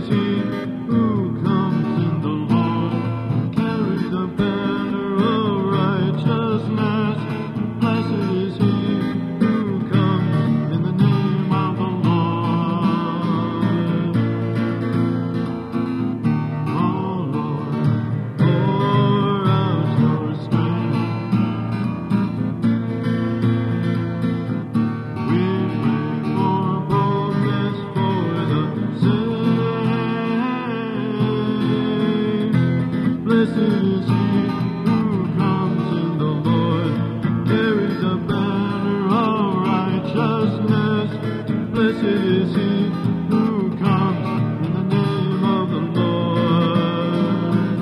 is he who comes in the Lord, carries a banner of righteousness. Blessed is he who comes in the name of the Lord. Oh Lord, pour out your strength. We pray for boldness for the saved. Blessed is he who comes in the Lord, carries a banner of righteousness. Blessed is he who comes in the name of the Lord.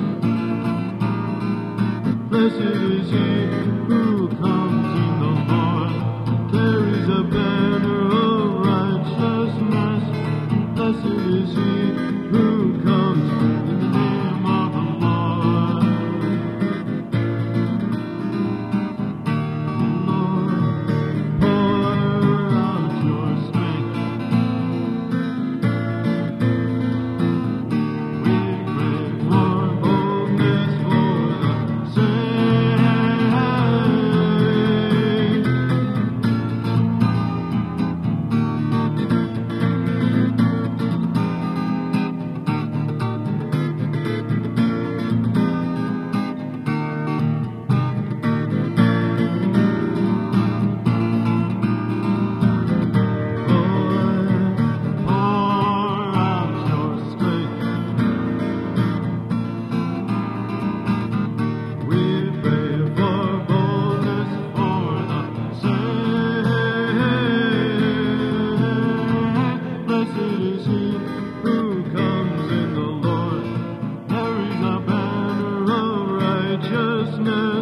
Blessed is he who comes in the Lord, carries a banner of righteousness. Blessed is he who comes in the name of the Lord. Lord, pour out your strength. We pray for boldness for the saved. Pour out your strength. We pray for boldness for the saved. Blessed is he who comes in the Lord, carries a banner of righteousness.